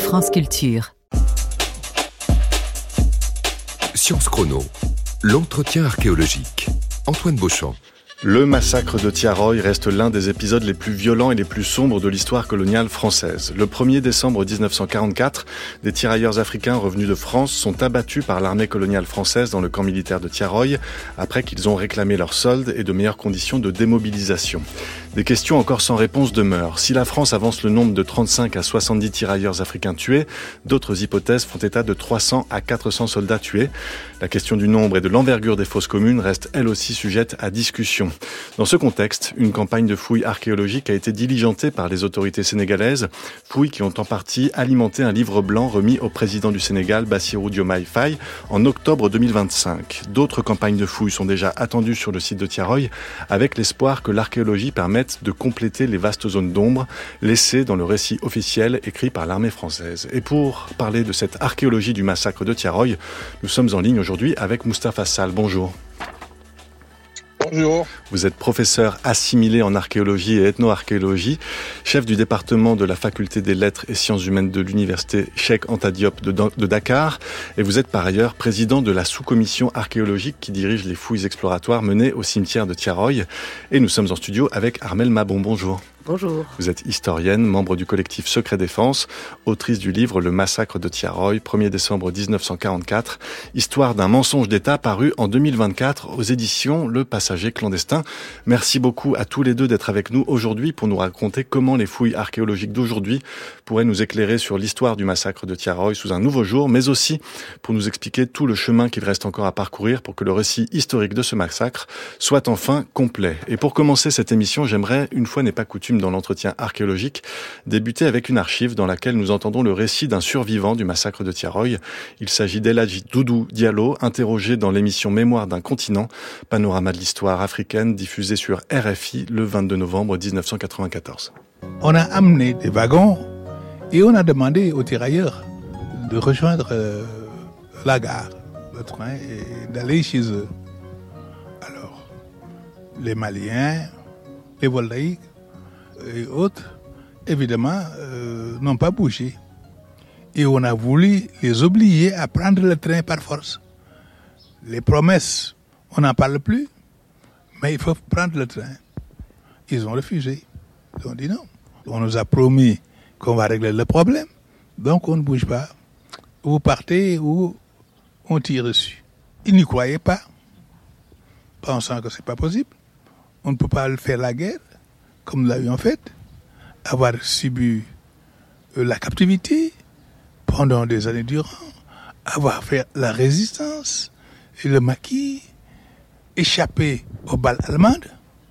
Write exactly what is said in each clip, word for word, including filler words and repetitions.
France Culture. Sciences Chrono, l'entretien archéologique. Antoine Beauchamp. Le massacre de Thiaroye reste l'un des épisodes les plus violents et les plus sombres de l'histoire coloniale française. Le premier décembre dix-neuf cent quarante-quatre, des tirailleurs africains revenus de France sont abattus par l'armée coloniale française dans le camp militaire de Thiaroye, après qu'ils ont réclamé leur solde et de meilleures conditions de démobilisation. Des questions encore sans réponse demeurent. Si la France avance le nombre de trente-cinq à soixante-dix tirailleurs africains tués, d'autres hypothèses font état de trois cents à quatre cents soldats tués. La question du nombre et de l'envergure des fosses communes reste elle aussi sujette à discussion. Dans ce contexte, une campagne de fouilles archéologiques a été diligentée par les autorités sénégalaises, fouilles qui ont en partie alimenté un livre blanc remis au président du Sénégal, Bassirou Diomaye Faye, en octobre deux mille vingt-cinq. D'autres campagnes de fouilles sont déjà attendues sur le site de Thiaroye, avec l'espoir que l'archéologie permette de compléter les vastes zones d'ombre laissées dans le récit officiel écrit par l'armée française. Et pour parler de cette archéologie du massacre de Thiaroye, nous sommes en ligne aujourd'hui avec Moustapha Sall. Bonjour. Bonjour. Vous êtes professeur assimilé en archéologie et ethno-archéologie, chef du département de la faculté des lettres et sciences humaines de l'université Cheikh Anta Diop de Dakar, et vous êtes par ailleurs président de la sous-commission archéologique qui dirige les fouilles exploratoires menées au cimetière de Thiaroye. Et nous sommes en studio avec Armelle Mabon. Bonjour. Bonjour. Vous êtes historienne, membre du collectif Secret Défense, autrice du livre Le massacre de Thiaroye, premier décembre dix-neuf cent quarante-quatre, histoire d'un mensonge d'État paru en deux mille vingt-quatre aux éditions Le Passager clandestin. Merci beaucoup à tous les deux d'être avec nous aujourd'hui pour nous raconter comment les fouilles archéologiques d'aujourd'hui pourraient nous éclairer sur l'histoire du massacre de Thiaroye sous un nouveau jour, mais aussi pour nous expliquer tout le chemin qu'il reste encore à parcourir pour que le récit historique de ce massacre soit enfin complet. Et pour commencer cette émission, j'aimerais, une fois n'est pas coutume dans l'entretien archéologique, débuter avec une archive dans laquelle nous entendons le récit d'un survivant du massacre de Thiaroye. Il s'agit d'El Hadji Doudou Diallo, interrogé dans l'émission Mémoire d'un continent, panorama de l'histoire africaine, diffusée sur R F I le vingt-deux novembre dix-neuf cent quatre-vingt-quatorze. On a amené des wagons et on a demandé aux tirailleurs de rejoindre euh, la gare, le train, et d'aller chez eux. Alors, les Maliens, les Voltaïques et autres, évidemment, euh, n'ont pas bougé. Et on a voulu les obliger à prendre le train par force. Les promesses, on n'en parle plus, mais il faut prendre le train. Ils ont refusé. Ils ont dit non. On nous a promis qu'on va régler le problème, donc on ne bouge pas. Vous partez ou on tire dessus. Ils n'y croyaient pas, pensant que ce n'est pas possible. On ne peut pas faire la guerre comme nous l'avions fait, avoir subi la captivité pendant des années durant, avoir fait la résistance et le maquis, échapper aux balles allemandes,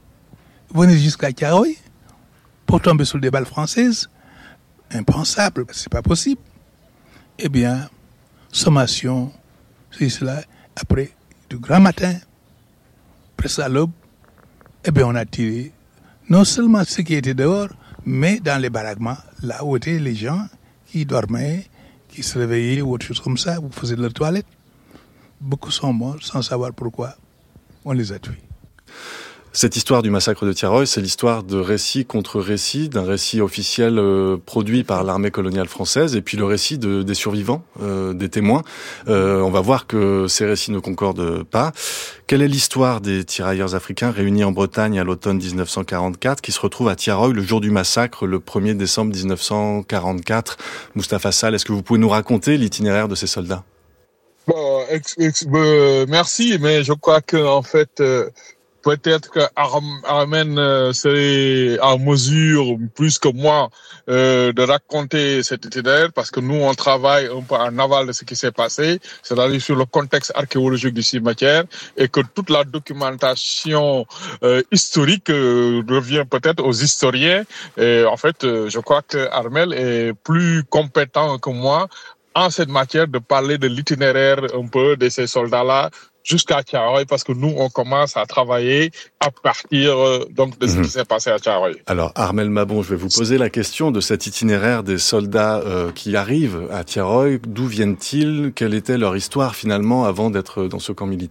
venir jusqu'à Thiaroye pour tomber sous des balles françaises, impensable, c'est pas possible. Eh bien, sommation, c'est cela, après, du grand matin, presque à l'aube, eh bien, on a tiré non seulement ceux qui étaient dehors, mais dans les baraquements, là où étaient les gens qui dormaient, qui se réveillaient ou autre chose comme ça, ou faisaient leur toilette. Beaucoup sont morts sans savoir pourquoi. On les a tués. Cette histoire du massacre de Thiaroye, c'est l'histoire de récit contre récit, d'un récit officiel euh, produit par l'armée coloniale française, et puis le récit de, des survivants, euh, des témoins. Euh, on va voir que ces récits ne concordent pas. Quelle est l'histoire des tirailleurs africains réunis en Bretagne à l'automne dix-neuf cent quarante-quatre, qui se retrouvent à Thiaroye le jour du massacre, le premier décembre dix-neuf cent quarante-quatre? Moustapha Sall, est-ce que vous pouvez nous raconter l'itinéraire de ces soldats? Bon, ex, ex, euh, merci, mais je crois que en fait... Euh... Peut-être que Armen euh, serait en mesure, plus que moi, euh, de raconter cet itinéraire, parce que nous, on travaille un peu en aval de ce qui s'est passé, c'est-à-dire sur le contexte archéologique du cimetière, et que toute la documentation euh, historique euh, revient peut-être aux historiens. Et en fait, euh, je crois que Armel est plus compétent que moi en cette matière de parler de l'itinéraire un peu de ces soldats-là, jusqu'à Thiaroye, parce que nous, on commence à travailler à partir euh, donc de ce mmh. qui s'est passé à Thiaroye. Alors, Armelle Mabon, je vais vous poser la question de cet itinéraire des soldats euh, qui arrivent à Thiaroye. D'où viennent-ils? Quelle était leur histoire, finalement, avant d'être dans ce camp militaire?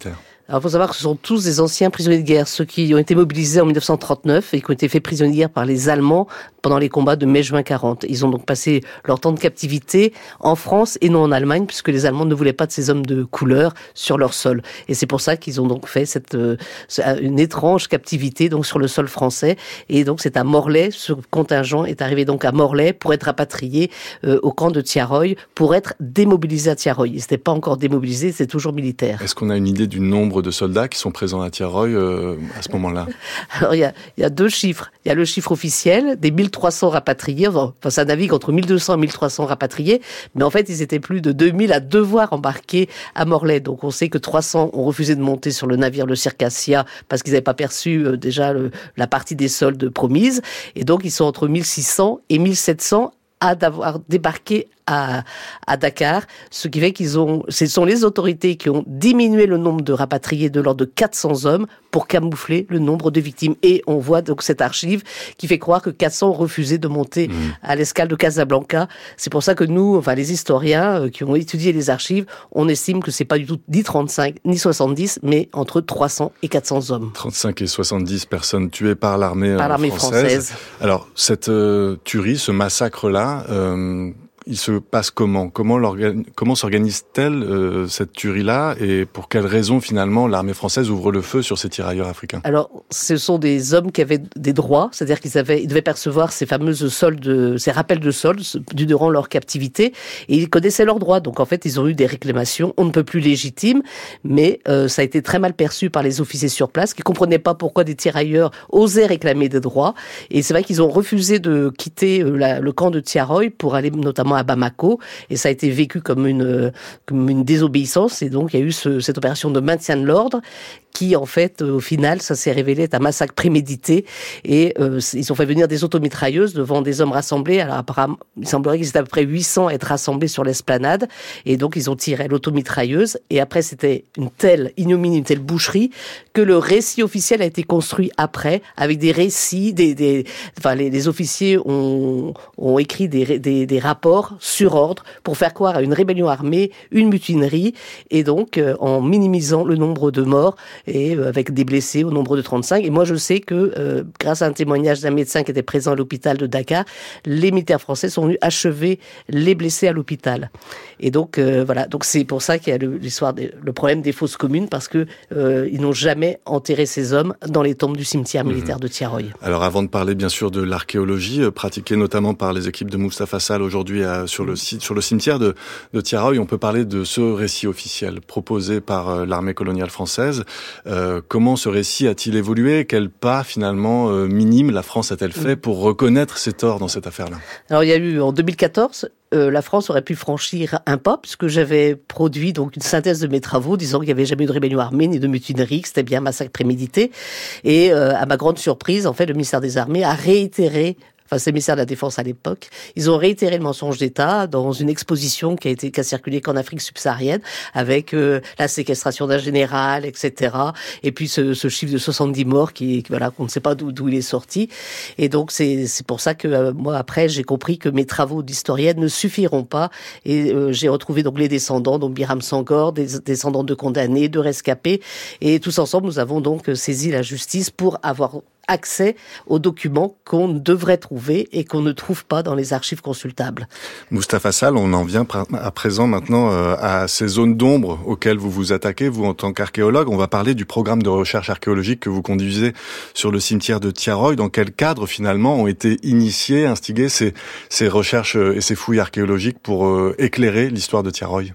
Alors, il faut savoir que ce sont tous des anciens prisonniers de guerre, ceux qui ont été mobilisés en dix-neuf cent trente-neuf et qui ont été faits prisonniers de guerre par les Allemands pendant les combats de mai-juin quarante. Ils ont donc passé leur temps de captivité en France et non en Allemagne, puisque les Allemands ne voulaient pas de ces hommes de couleur sur leur sol. Et c'est pour ça qu'ils ont donc fait cette euh, une étrange captivité donc sur le sol français. Et donc c'est à Morlaix, ce contingent est arrivé donc à Morlaix pour être rapatrié euh, au camp de Thiaroye, pour être démobilisé à Thiaroye. Ils n'étaient pas encore démobilisés, c'est toujours militaire. Est-ce qu'on a une idée du nombre de soldats qui sont présents à Thiaroye euh, à ce moment-là? Alors il y a, il y a deux chiffres. Il y a le chiffre officiel des mille trois cents rapatriés. Enfin, ça navigue entre mille deux cents et mille trois cents rapatriés. Mais en fait, ils étaient plus de deux mille à devoir embarquer à Morlaix. Donc on sait que trois cents ont refusé de monter sur le navire le Circassia parce qu'ils n'avaient pas perçu euh, déjà le, la partie des soldes promises. Et donc ils sont entre mille six cents et mille sept cents à d'avoir débarqué à, à Dakar, ce qui fait qu'ils ont, ce sont les autorités qui ont diminué le nombre de rapatriés de l'ordre de quatre cents hommes pour camoufler le nombre de victimes. Et on voit donc cette archive qui fait croire que quatre cents ont refusé de monter mmh. à l'escale de Casablanca. C'est pour ça que nous, enfin les historiens euh, qui ont étudié les archives, on estime que c'est pas du tout ni trente-cinq ni soixante-dix, mais entre trois cents et quatre cents hommes. trente-cinq et soixante-dix personnes tuées par l'armée, par l'armée française. française. Alors cette euh, tuerie, ce massacre-là, euh, il se passe comment? Comment, comment s'organise-t-elle euh, cette tuerie-là, et pour quelles raisons finalement l'armée française ouvre le feu sur ces tirailleurs africains? Alors, ce sont des hommes qui avaient des droits, c'est-à-dire qu'ils avaient, ils devaient percevoir ces fameuses soldes, ces rappels de soldes durant leur captivité, et ils connaissaient leurs droits. Donc en fait, ils ont eu des réclamations, on ne peut plus légitimes, mais euh, ça a été très mal perçu par les officiers sur place, qui comprenaient pas pourquoi des tirailleurs osaient réclamer des droits. Et c'est vrai qu'ils ont refusé de quitter la, le camp de Thiaroye pour aller notamment à Bamako, et ça a été vécu comme une, comme une désobéissance, et donc il y a eu ce, cette opération de maintien de l'ordre qui, en fait, au final, ça s'est révélé être un massacre prémédité, et euh, ils ont fait venir des automitrailleuses devant des hommes rassemblés. Alors apparemment, il semblerait qu'ils étaient à peu près huit cents à être rassemblés sur l'esplanade, et donc ils ont tiré l'automitrailleuse, et après c'était une telle ignominie, une telle boucherie, que le récit officiel a été construit après, avec des récits, des, des, enfin les, les officiers ont, ont écrit des, des, des rapports sur ordre pour faire croire à une rébellion armée, une mutinerie, et donc euh, en minimisant le nombre de morts, et euh, avec des blessés au nombre de trente-cinq. Et moi je sais que euh, grâce à un témoignage d'un médecin qui était présent à l'hôpital de Dakar, les militaires français sont venus achever les blessés à l'hôpital. Et donc euh, voilà, donc c'est pour ça qu'il y a le, l'histoire des, le problème des fosses communes, parce que euh, ils n'ont jamais enterré ces hommes dans les tombes du cimetière militaire mmh. de Thiaroye. Alors avant de parler bien sûr de l'archéologie euh, pratiquée notamment par les équipes de Moustapha Sall aujourd'hui euh, sur le site, sur le cimetière de, de Thiaroye, on peut parler de ce récit officiel proposé par euh, l'armée coloniale française. Euh, comment ce récit a-t-il évolué? Quel pas finalement euh, minime la France a-t-elle fait pour reconnaître ses torts dans cette affaire-là? Alors il y a eu en deux mille quatorze, euh, la France aurait pu franchir un pas, puisque j'avais produit donc une synthèse de mes travaux disant qu'il n'y avait jamais eu de rébellion armée ni de mutinerie, que c'était bien un massacre prémédité. Et euh, à ma grande surprise, en fait, le ministère des Armées a réitéré, enfin c'est le ministère de la Défense à l'époque, ils ont réitéré le mensonge d'État dans une exposition qui a été qui a circulé qu'en Afrique subsaharienne, avec euh, la séquestration d'un général, et cetera. Et puis ce, ce chiffre de soixante-dix morts qui, qui voilà, qu'on ne sait pas d'où, d'où il est sorti. Et donc c'est c'est pour ça que euh, moi après j'ai compris que mes travaux d'historienne ne suffiront pas, et euh, j'ai retrouvé donc les descendants, donc Biram Sangor, des descendants de condamnés, de rescapés, et tous ensemble nous avons donc saisi la justice pour avoir accès aux documents qu'on devrait trouver et qu'on ne trouve pas dans les archives consultables. Moustapha Sall, on en vient à présent maintenant à ces zones d'ombre auxquelles vous vous attaquez, vous en tant qu'archéologue. On va parler du programme de recherche archéologique que vous conduisez sur le cimetière de Thiaroye. Dans quel cadre finalement ont été initiées, instigées ces, ces recherches et ces fouilles archéologiques pour éclairer l'histoire de Thiaroye?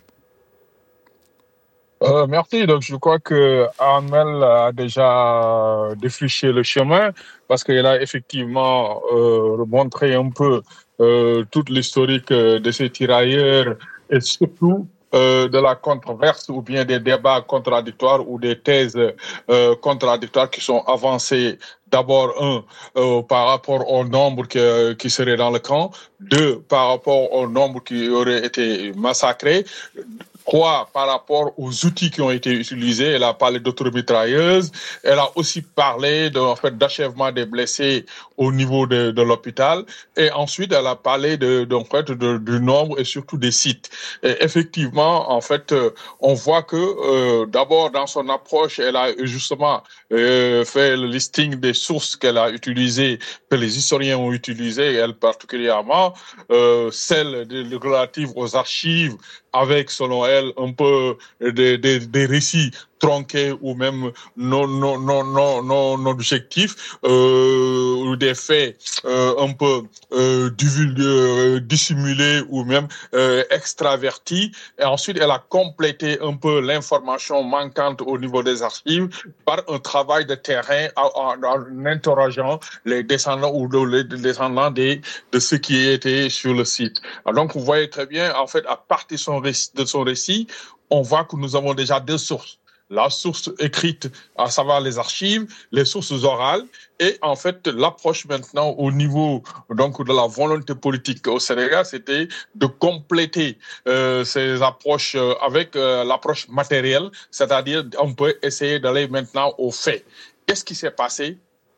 Euh, merci. Donc, je crois que Armel a déjà défriché le chemin, parce qu'il a effectivement euh, montré un peu euh, toute l'historique de ces tirailleurs, et surtout euh, de la controverse ou bien des débats contradictoires ou des thèses euh, contradictoires qui sont avancées. D'abord, un, euh, par rapport au nombre qui, qui serait dans le camp. Deux, par rapport au nombre qui aurait été massacré. Trois, par rapport aux outils qui ont été utilisés. Elle a parlé d'automitrailleuses. Elle a aussi parlé de, en fait, d'achèvement des blessés au niveau de, de l'hôpital. Et ensuite, elle a parlé de, de, en fait, de, du nombre et surtout des sites. Et effectivement, en fait, euh, on voit que, euh, d'abord, dans son approche, elle a justement euh, fait le listing des sources qu'elle a utilisées, que les historiens ont utilisées, elle particulièrement, euh, celles de, de, relatives aux archives, avec, selon elle, un peu des, des, des récits tronqués ou même non non non non non non objectifs, euh, ou des faits euh, un peu euh, divulgués, dissimulés ou même euh, extravertis. Et ensuite, elle a complété un peu l'information manquante au niveau des archives par un travail de terrain en, en, en interrogeant les descendants ou les descendants des, de ceux qui étaient sur le site. Alors donc, vous voyez très bien, en fait, à partir de son récit, de son récit, on voit que nous avons déjà deux sources. La source écrite, à savoir les archives, les sources orales, et en fait, l'approche maintenant au niveau donc de la volonté politique au Sénégal, c'était de compléter euh, ces approches euh, avec euh, l'approche matérielle, c'est-à-dire on peut essayer d'aller maintenant aux faits. Qu'est-ce qui s'est passé?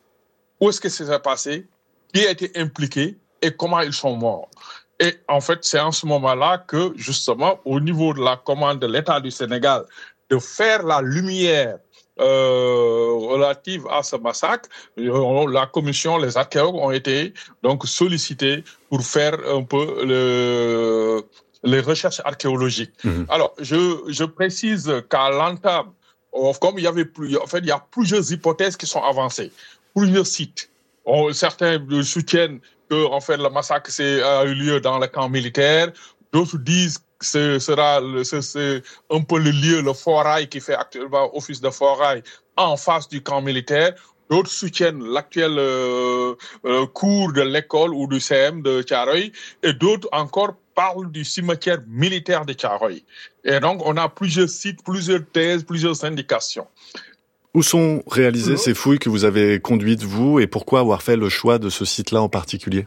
Où est-ce que ça s'est passé? Qui a été impliqué? Et comment ils sont morts? Et en fait, c'est en ce moment-là que, justement, au niveau de la commande de l'État du Sénégal, de faire la lumière euh, relative à ce massacre, la commission, les archéologues ont été donc sollicités pour faire un peu le, les recherches archéologiques. Mmh. Alors, je, je précise qu'à l'entame, comme il y avait plus, en fait, il y a plusieurs hypothèses qui sont avancées, plusieurs sites. On, certains soutiennent que en fait le massacre c'est, a eu lieu dans le camp militaire. D'autres disent que ce sera le, c'est, c'est un peu le lieu, le forail qui fait actuellement office de forail en face du camp militaire. D'autres soutiennent l'actuel euh, euh, cours de l'école ou du C M de Thiaroye. Et d'autres encore parlent du cimetière militaire de Thiaroye. Et donc on a plusieurs sites, plusieurs thèses, plusieurs indications. Où sont réalisées ces fouilles que vous avez conduites, vous, et pourquoi avoir fait le choix de ce site-là en particulier?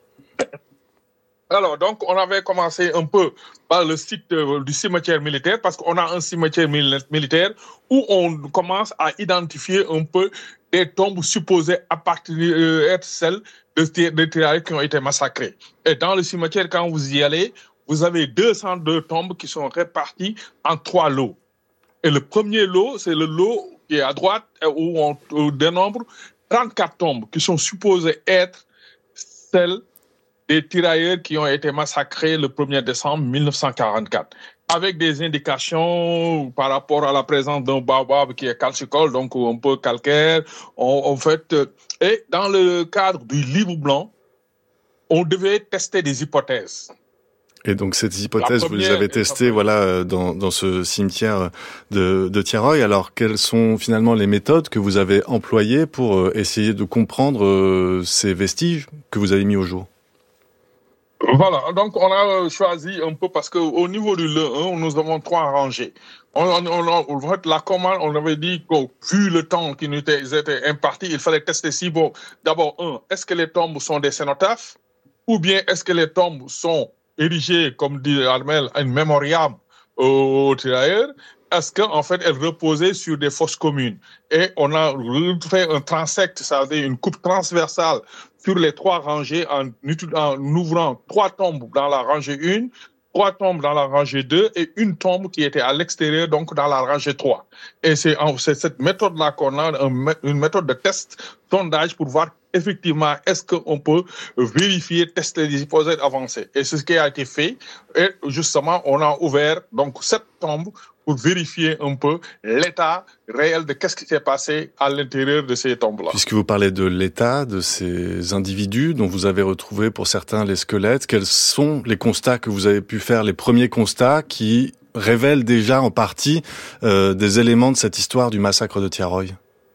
Alors, donc, on avait commencé un peu par le site euh, du cimetière militaire, parce qu'on a un cimetière mil- militaire où on commence à identifier un peu des tombes supposées appartenir, euh, être celles de, de tirailleurs qui ont été massacrés. Et dans le cimetière, quand vous y allez, vous avez deux cent deux tombes qui sont réparties en trois lots. Et le premier lot, c'est le lot qui est à droite, où on, on dénombre trente-quatre tombes qui sont supposées être celles des tirailleurs qui ont été massacrés le premier décembre mille neuf cent quarante-quatre, avec des indications par rapport à la présence d'un baobab qui est calcicole, donc un peu calcaire. On, en fait, et dans le cadre du livre blanc, on devait tester des hypothèses. Et donc ces hypothèses, vous les avez testées, voilà, dans, dans ce cimetière de, de Thiaroye. Alors, quelles sont finalement les méthodes que vous avez employées pour essayer de comprendre ces vestiges que vous avez mis au jour? Voilà, donc on a choisi un peu parce que au niveau du L un, nous avons trois rangées. On, on, on, on, la commande, on avait dit que vu le temps qui nous était, était imparti, il fallait tester si bon. D'abord, un, est-ce que les tombes sont des cénotaphes, ou bien est-ce que les tombes sont érigées, comme dit Armel, un mémoriam aux tirailleurs? Est-ce qu'en fait, elles reposaient sur des fosses communes? Et on a fait un transect, ça veut dire une coupe transversale sur les trois rangées en, en ouvrant trois tombes dans la rangée un, trois tombes dans la rangée deux et une tombe qui était à l'extérieur, donc dans la rangée trois. Et c'est, c'est cette méthode-là qu'on a, une méthode de test, sondage pour voir effectivement est-ce qu'on peut vérifier, tester les hypothèses avancées. Et c'est ce qui a été fait. Et justement, on a ouvert donc sept tombes pour vérifier un peu l'état réel de qu'est-ce qui s'est passé à l'intérieur de ces tombes-là. Puisque vous parlez de l'état de ces individus dont vous avez retrouvé pour certains les squelettes, quels sont les constats que vous avez pu faire, les premiers constats qui révèlent déjà en partie euh, des éléments de cette histoire du massacre de Thiaroye?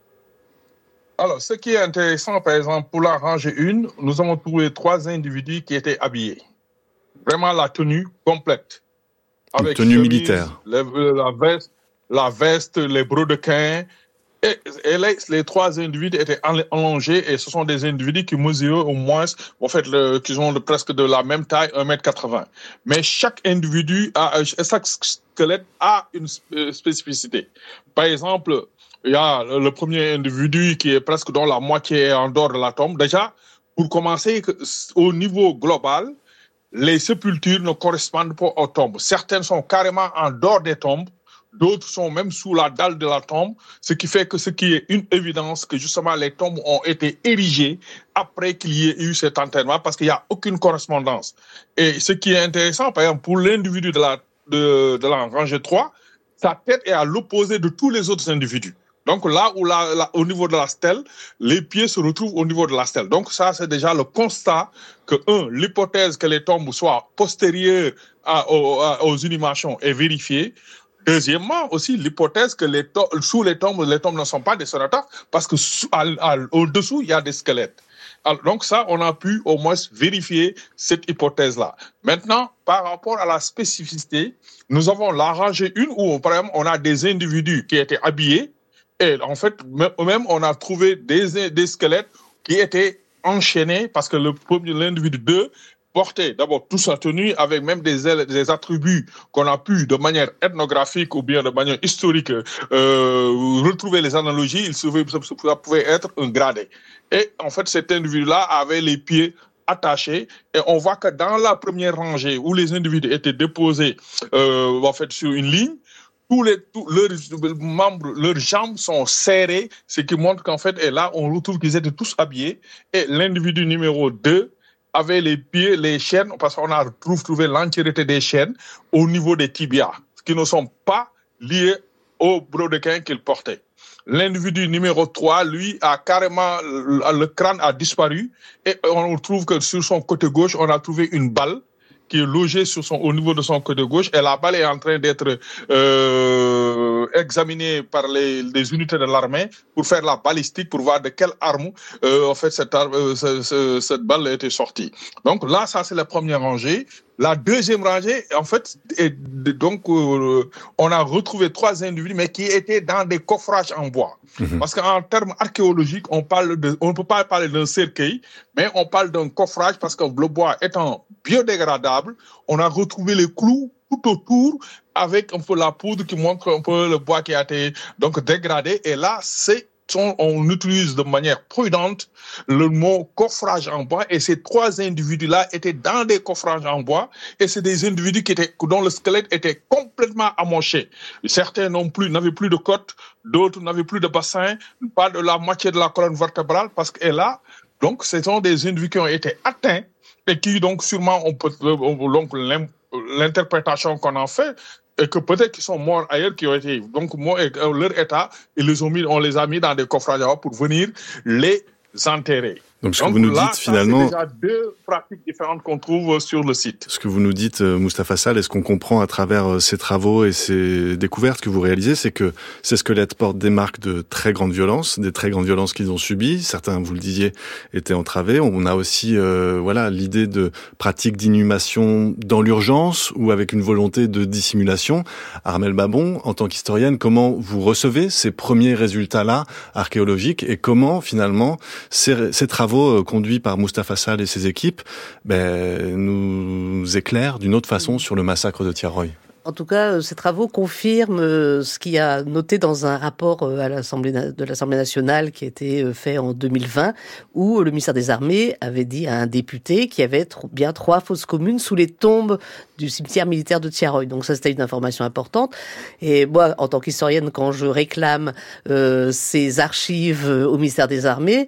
Alors, ce qui est intéressant, par exemple, pour la rangée un, nous avons trouvé trois individus qui étaient habillés. Vraiment la tenue complète. Avec tenue chemise, militaire. Les, la, veste, la veste, les brodequins, Et, et les, les trois individus étaient allongés et ce sont des individus qui mesuraient au moins, en fait, le, qui ont le, presque de la même taille, un mètre quatre-vingts. Mais chaque individu a, chaque squelette a une spécificité. Par exemple, il y a le premier individu qui est presque dans la moitié en dehors de la tombe. Déjà, pour commencer, au niveau global, les sépultures ne correspondent pas aux tombes. Certaines sont carrément en dehors des tombes. D'autres sont même sous la dalle de la tombe, ce qui fait que ce qui est une évidence que justement les tombes ont été érigées après qu'il y ait eu cet enterrement parce qu'il n'y a aucune correspondance. Et ce qui est intéressant, par exemple, pour l'individu de la, de, de la rangée trois, sa tête est à l'opposé de tous les autres individus. Donc là où la, la, au niveau de la stèle, les pieds se retrouvent au niveau de la stèle. Donc ça, c'est déjà le constat que, un, l'hypothèse que les tombes soient postérieures à, aux, à, aux inhumations est vérifiée. Deuxièmement, aussi, l'hypothèse que les to- sous les tombes, les tombes ne sont pas des cénotaphes parce que sous, à, à, au-dessous, il y a des squelettes. Alors, donc ça, on a pu au moins vérifier cette hypothèse-là. Maintenant, par rapport à la spécificité, nous avons la rangée une où, par exemple, on a des individus qui étaient habillés et en fait, même on a trouvé des, des squelettes qui étaient enchaînés parce que le premier, l'individu deux, porté d'abord toute sa tenue avec même des, des attributs qu'on a pu de manière ethnographique ou bien de manière historique euh, retrouver les analogies, il se, ça pouvait être un gradé. Et en fait, cet individu-là avait les pieds attachés et on voit que dans la première rangée où les individus étaient déposés euh, en fait sur une ligne, tous les tous leurs membres, leurs jambes sont serrées, ce qui montre qu'en fait, et là on retrouve qu'ils étaient tous habillés et l'individu numéro deux avait les pieds, les chaînes, parce qu'on a trouvé l'entièreté des chaînes au niveau des tibias, qui ne sont pas liés au brodequin qu'il portait. L'individu numéro trois, lui, a carrément, le crâne a disparu, et on trouve que sur son côté gauche, on a trouvé une balle qui est logée sur son, au niveau de son côté gauche, et la balle est en train d'être euh, examinée par les, les unités de l'armée pour faire la balistique, pour voir de quelle arme euh, en fait cette, arme, euh, ce, ce, cette balle était sortie. Donc là, ça c'est la première rangée. La deuxième rangée, en fait, est, donc euh, on a retrouvé trois individus, mais qui étaient dans des coffrages en bois. Mmh. Parce qu'en termes archéologiques, on parle de, on ne peut pas parler d'un cercueil, mais on parle d'un coffrage parce que le bois étant biodégradable, on a retrouvé les clous tout autour avec un peu la poudre qui montre un peu le bois qui a été donc dégradé. Et là, c'est on utilise de manière prudente le mot coffrage en bois et ces trois individus-là étaient dans des coffrages en bois et c'est des individus qui étaient, dont le squelette était complètement amoché. Certains non plus, n'avaient plus de côte, d'autres n'avaient plus de bassin, pas de la moitié de la colonne vertébrale parce que là, donc, ce sont des individus qui ont été atteints et qui donc sûrement on peut, donc l'interprétation qu'on en fait, et que peut-être qu'ils sont morts ailleurs, qui ont été donc morts, et leur état, ils les ont mis, on les a mis dans des coffrages pour venir les enterrer. Donc, ce donc, que vous nous là, dites finalement, c'est déjà deux pratiques différentes qu'on trouve sur le site. Ce que vous nous dites, Moustapha Sall, et ce qu'on comprend à travers ces travaux et ces découvertes que vous réalisez, c'est que ces squelettes portent des marques de très grande violence, des très grandes violences qu'ils ont subies. Certains, vous le disiez, étaient entravés. On a aussi, euh, voilà, l'idée de pratiques d'inhumation dans l'urgence ou avec une volonté de dissimulation. Armelle Babon, en tant qu'historienne, comment vous recevez ces premiers résultats-là archéologiques et comment finalement ces, ces travaux conduits par Moustapha Sall et ses équipes ben, nous éclairent d'une autre façon sur le massacre de Thiaroye? En tout cas, ces travaux confirment ce qu'il y a noté dans un rapport à l'Assemblée de l'Assemblée nationale qui a été fait en deux mille vingt, où le ministère des Armées avait dit à un député qu'il y avait bien trois fosses communes sous les tombes du cimetière militaire de Thiaroye. Donc ça, c'était une information importante. Et moi, en tant qu'historienne, quand je réclame euh, ces archives au ministère des Armées,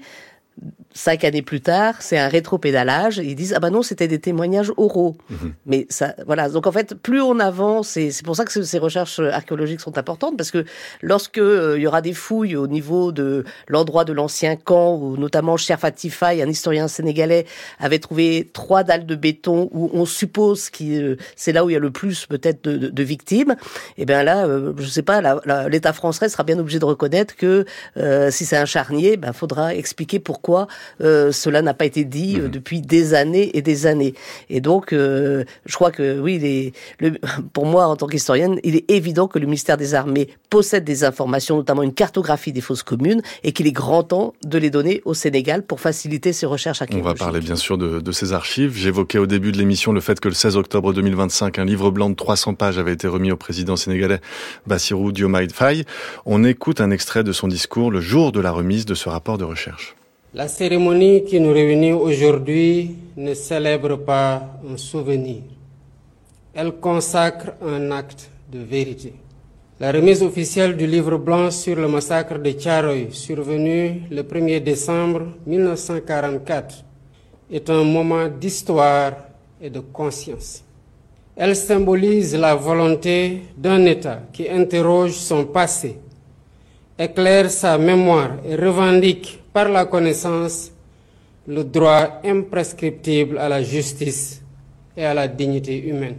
cinq années plus tard, c'est un rétropédalage. Ils disent, ah ben non, c'était des témoignages oraux. Mmh. Mais ça, voilà. Donc en fait, plus on avance, et c'est pour ça que ces recherches archéologiques sont importantes, parce que lorsque euh, il y aura des fouilles au niveau de l'endroit de l'ancien camp, où notamment Cherfati Faye, un historien sénégalais, avait trouvé trois dalles de béton où on suppose que euh, c'est là où il y a le plus peut-être de, de, de victimes, et bien là, euh, je sais pas, la, la, l'État français sera bien obligé de reconnaître que euh, si c'est un charnier, ben faudra expliquer pourquoi euh, cela n'a pas été dit euh, depuis des années et des années. Et donc, euh, je crois que oui, les, le, pour moi, en tant qu'historienne, il est évident que le ministère des Armées possède des informations, notamment une cartographie des fosses communes, et qu'il est grand temps de les donner au Sénégal pour faciliter ses recherches archéologiques. On va parler bien sûr de, de ces archives. J'évoquais au début de l'émission le fait que le seize octobre deux mille vingt-cinq, un livre blanc de trois cents pages avait été remis au président sénégalais Bassirou Diomaye Faye. On écoute un extrait de son discours le jour de la remise de ce rapport de recherche. La cérémonie qui nous réunit aujourd'hui ne célèbre pas un souvenir. Elle consacre un acte de vérité. La remise officielle du livre blanc sur le massacre de Thiaroye, survenu le premier décembre mille neuf cent quarante-quatre, est un moment d'histoire et de conscience. Elle symbolise la volonté d'un État qui interroge son passé, éclaire sa mémoire et revendique par la connaissance le droit imprescriptible à la justice et à la dignité humaine.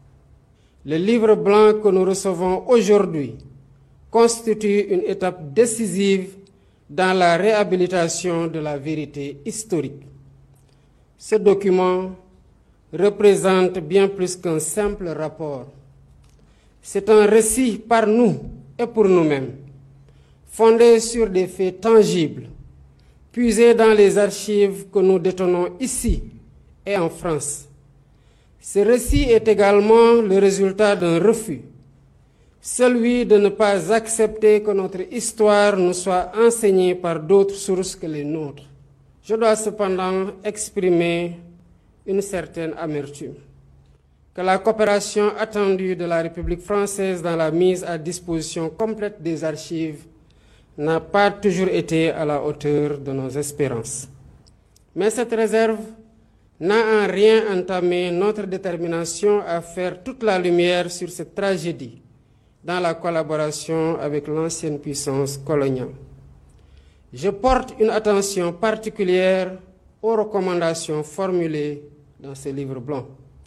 Le livre blanc que nous recevons aujourd'hui constitue une étape décisive dans la réhabilitation de la vérité historique. Ce document représente bien plus qu'un simple rapport. C'est un récit par nous et pour nous-mêmes, fondé sur des faits tangibles, puisés dans les archives que nous détenons ici et en France. Ce récit est également le résultat d'un refus, celui de ne pas accepter que notre histoire nous soit enseignée par d'autres sources que les nôtres. Je dois cependant exprimer une certaine amertume, que la coopération attendue de la République française dans la mise à disposition complète des archives n'a pas toujours été à la hauteur de nos espérances. Mais cette réserve n'a en rien entamé notre détermination à faire toute la lumière sur cette tragédie dans la collaboration avec l'ancienne puissance coloniale. Je porte une attention particulière aux recommandations formulées dans ce livre blanc.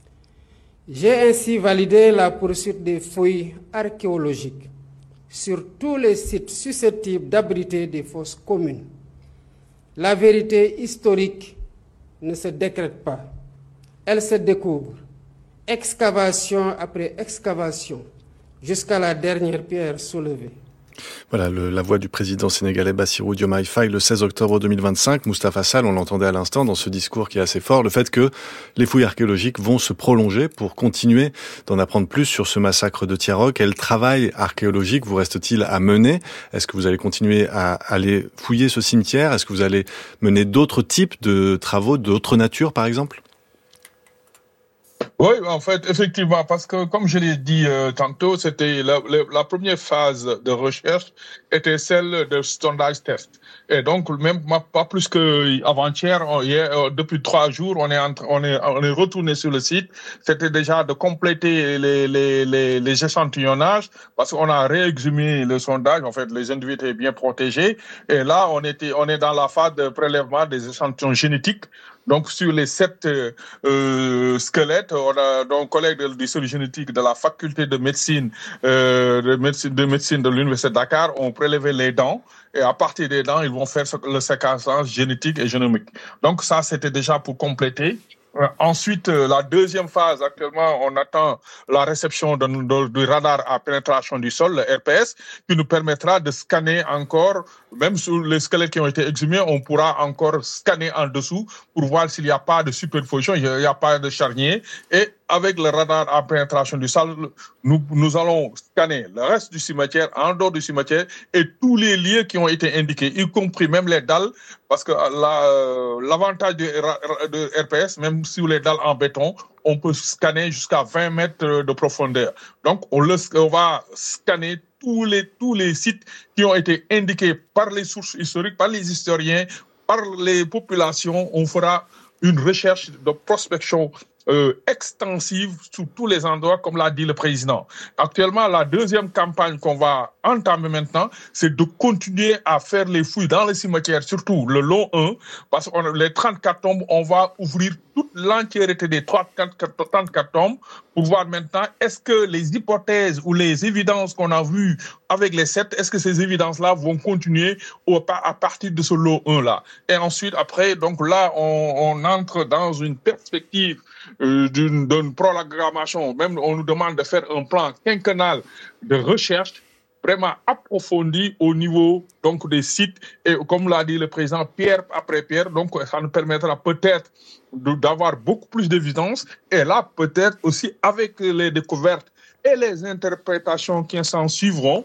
J'ai ainsi validé la poursuite des fouilles archéologiques sur tous les sites susceptibles d'abriter des fosses communes. La vérité historique ne se décrète pas, elle se découvre, excavation après excavation, jusqu'à la dernière pierre soulevée. Voilà le, la voix du président sénégalais Bassirou Diomaye Faye le seize octobre deux mille vingt-cinq. Moustapha Sall, on l'entendait à l'instant dans ce discours qui est assez fort, le fait que les fouilles archéologiques vont se prolonger pour continuer d'en apprendre plus sur ce massacre de Thiaroye. Quel travail archéologique vous reste-t-il à mener? Est-ce que vous allez continuer à aller fouiller ce cimetière? Est-ce que vous allez mener d'autres types de travaux, d'autres natures par exemple? Oui, en fait, effectivement, parce que comme je l'ai dit euh, tantôt, c'était la, la, la première phase de recherche était celle de sondage test. Et donc, même pas plus que avant-hier, depuis trois jours, on est, entre, on est on est retourné sur le site. C'était déjà de compléter les les les, les échantillonnages parce qu'on a réexhumé le sondage. En fait, les individus étaient bien protégés. Et là, on était on est dans la phase de prélèvement des échantillons génétiques. Donc, sur les sept euh, squelettes, on a donc collègue de l'histoire génétique de la faculté de médecine, euh, de médecine de médecine de l'université de Dakar ont prélevé les dents et à partir des dents, ils vont faire le séquençage génétique et génomique. Donc, ça, c'était déjà pour compléter. Euh, ensuite, euh, la deuxième phase, actuellement, on attend la réception de, de, du radar à pénétration du sol, le R P S, qui nous permettra de scanner encore, même sur les squelettes qui ont été exhumés, on pourra encore scanner en dessous pour voir s'il n'y a pas de superposition, il n'y a pas de charnier. Et avec le radar à pénétration du sol, nous, nous allons scanner le reste du cimetière, en dehors du cimetière, et tous les lieux qui ont été indiqués, y compris même les dalles, parce que la, l'avantage de, de R P S, même sur les dalles en béton, on peut scanner jusqu'à vingt mètres de profondeur. Donc, on, le, on va scanner tous les, tous les sites qui ont été indiqués par les sources historiques, par les historiens, par les populations. On fera une recherche de prospection euh, extensive sur tous les endroits, comme l'a dit le président. Actuellement, la deuxième campagne qu'on va entamer maintenant, c'est de continuer à faire les fouilles dans les cimetières, surtout le long un, parce que les trente-quatre tombes, on va ouvrir toute l'entièreté des trente-quatre tombes pour voir maintenant est-ce que les hypothèses ou les évidences qu'on a vues avec les sept, est-ce que ces évidences-là vont continuer à partir de ce lot un-là. Et ensuite, après, donc là, on, on entre dans une perspective euh, d'une, d'une programmation. Même on nous demande de faire un plan quinquennal de recherche vraiment approfondi au niveau donc des sites et comme l'a dit le président, pierre après pierre, donc ça nous permettra peut-être de, d'avoir beaucoup plus d'évidence et là peut-être aussi avec les découvertes et les interprétations qui s'en suivront,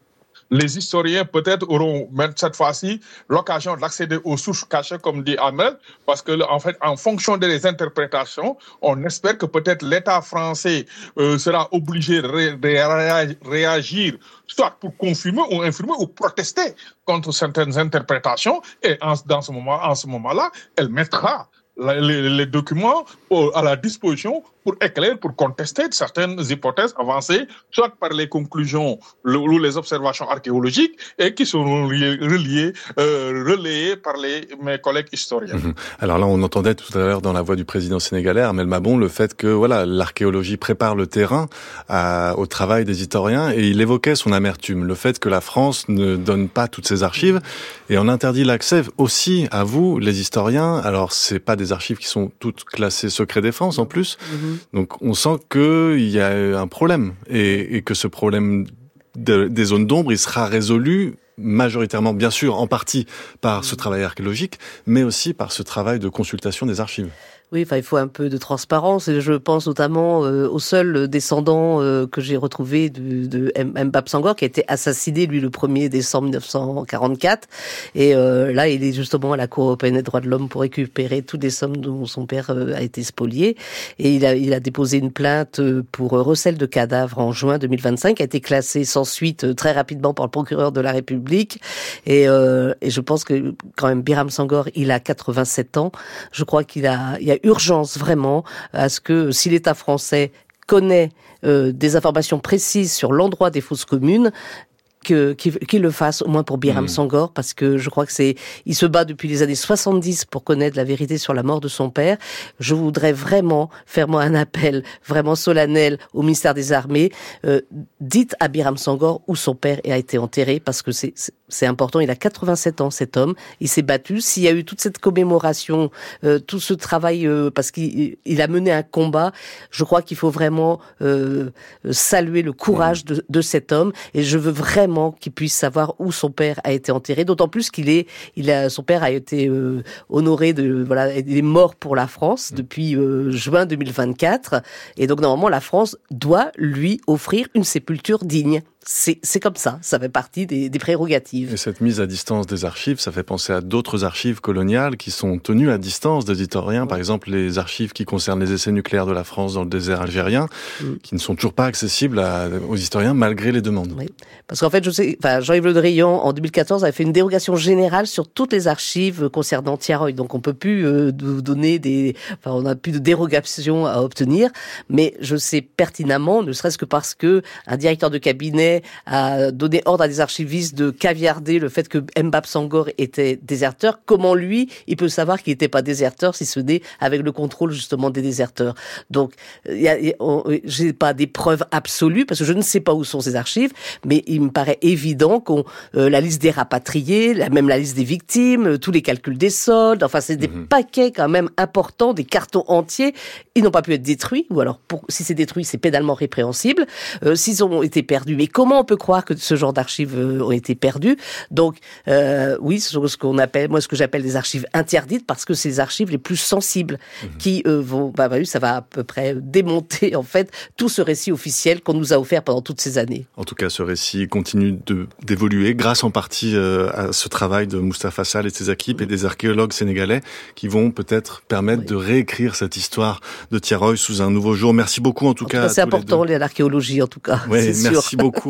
les historiens peut-être auront même cette fois-ci l'occasion d'accéder aux sources cachées, comme dit Amel, parce que en fait, en fonction des interprétations, on espère que peut-être l'État français euh, sera obligé de ré- ré- réagir, soit pour confirmer ou infirmer ou protester contre certaines interprétations. Et en, dans ce moment, en ce moment-là, elle mettra les, les documents au, à la disposition pour éclairer, pour contester certaines hypothèses avancées, soit par les conclusions ou les observations archéologiques, et qui sont reliées, reliées euh, relayées par les, mes collègues historiens. Mmh. Alors là, on entendait tout à l'heure dans la voix du président sénégalais, Armel Mabon, le fait que voilà, l'archéologie prépare le terrain à, au travail des historiens, et il évoquait son amertume, le fait que la France ne donne pas toutes ses archives, et on interdit l'accès aussi à vous, les historiens. Alors, c'est pas des archives qui sont toutes classées secret défense en plus. Mmh. Donc on sent qu'il y a un problème et, et que ce problème de, des zones d'ombre, il sera résolu majoritairement, bien sûr, en partie par ce travail archéologique, mais aussi par ce travail de consultation des archives. Oui, enfin, il faut un peu de transparence. Et je pense notamment euh, au seul descendant euh, que j'ai retrouvé de, de Mbap Sangor, qui a été assassiné, lui, le premier décembre mille neuf cent quarante-quatre. Et euh, là, il est justement à la Cour européenne des droits de l'homme pour récupérer toutes les sommes dont son père euh, a été spolié. Et il a, il a déposé une plainte pour recel de cadavres en juin deux mille vingt-cinq, qui a été classée sans suite euh, très rapidement par le procureur de la République. Et, euh, et je pense que quand même, Biram Sangor, il a quatre-vingt-sept ans. Je crois qu'il a, il y a urgence vraiment à ce que si l'État français connaît euh, des informations précises sur l'endroit des fosses communes, que qu'il, qu'il le fasse au moins pour Biram mmh. Sangor, parce que je crois que c'est il se bat depuis les années soixante-dix pour connaître la vérité sur la mort de son père. Je voudrais vraiment faire moi un appel vraiment solennel au ministère des Armées. Euh, dites à Biram Sangor où son père a été enterré, parce que c'est, c'est c'est important. Il a quatre-vingt-sept ans, cet homme. Il s'est battu. S'il y a eu toute cette commémoration, euh, tout ce travail, euh, parce qu'il il a mené un combat, je crois qu'il faut vraiment euh, saluer le courage de, de cet homme. Et je veux vraiment qu'il puisse savoir où son père a été enterré. D'autant plus qu'il est, il a, son père a été euh, honoré de, voilà, il est mort pour la France depuis euh, juin deux mille vingt-quatre. Et donc normalement, la France doit lui offrir une sépulture digne. C'est, c'est comme ça, ça fait partie des, des prérogatives. Et cette mise à distance des archives, ça fait penser à d'autres archives coloniales qui sont tenues à distance des historiens. Par exemple, les archives qui concernent les essais nucléaires de la France dans le désert algérien, mm. qui ne sont toujours pas accessibles à, aux historiens malgré les demandes. Oui. Parce qu'en fait, je sais, enfin, Jean-Yves Le Drian, en deux mille quatorze, avait fait une dérogation générale sur toutes les archives concernant Tiaroy. Donc, on peut plus euh, donner des, enfin, on n'a plus de dérogation à obtenir. Mais je sais pertinemment, ne serait-ce que parce que un directeur de cabinet a donné ordre à des archivistes de caviarder le fait que Mbap Sangor était déserteur. Comment lui, il peut savoir qu'il n'était pas déserteur si ce n'est avec le contrôle justement des déserteurs. Donc, y a, y a, on, j'ai pas des preuves absolues parce que je ne sais pas où sont ces archives, mais il me paraît évident qu'on euh, la liste des rapatriés, la, même la liste des victimes, euh, tous les calculs des soldes, enfin c'est des mmh. paquets quand même importants, des cartons entiers. Ils n'ont pas pu être détruits, ou alors pour, si c'est détruit, c'est pénalement répréhensible. Euh, s'ils ont été perdus, mais comment on peut croire que ce genre d'archives euh, ont été perdues? Donc, euh, oui, ce sont ce qu'on appelle, moi, ce que j'appelle des archives interdites, parce que c'est les archives les plus sensibles mmh. qui euh, vont, bah, bah, ça va à peu près démonter, en fait, tout ce récit officiel qu'on nous a offert pendant toutes ces années. En tout cas, ce récit continue de, d'évoluer grâce en partie euh, à ce travail de Moustapha Sall et de ses équipes mmh. et des archéologues sénégalais qui vont peut-être permettre oui. de réécrire cette histoire de Tiaroy sous un nouveau jour. Merci beaucoup, en tout en cas. Tout cas c'est important, l'archéologie, en tout cas. Oui, c'est merci sûr. beaucoup.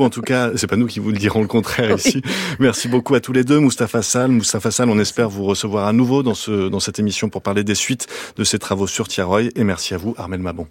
beaucoup en tout cas, c'est pas nous qui vous le dirons le contraire ici. Merci beaucoup à tous les deux. Moustapha Sall, Moustapha Sall, on espère vous recevoir à nouveau dans ce, dans cette émission pour parler des suites de ces travaux sur Tiaroy. Et merci à vous, Armel Mabon.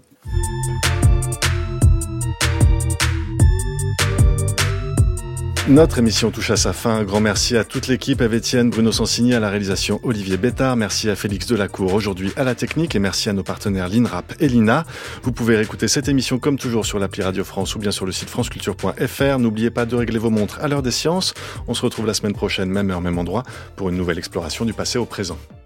Notre émission touche à sa fin. Un grand merci à toute l'équipe, Eve Etienne, Bruno Sansigny à la réalisation, Olivier Bétard. Merci à Félix Delacour aujourd'hui à la technique et merci à nos partenaires l'INRAP et l'I N A. Vous pouvez réécouter cette émission comme toujours sur l'appli Radio France ou bien sur le site franceculture point f r. N'oubliez pas de régler vos montres à l'heure des sciences. On se retrouve la semaine prochaine, même heure, même endroit, pour une nouvelle exploration du passé au présent.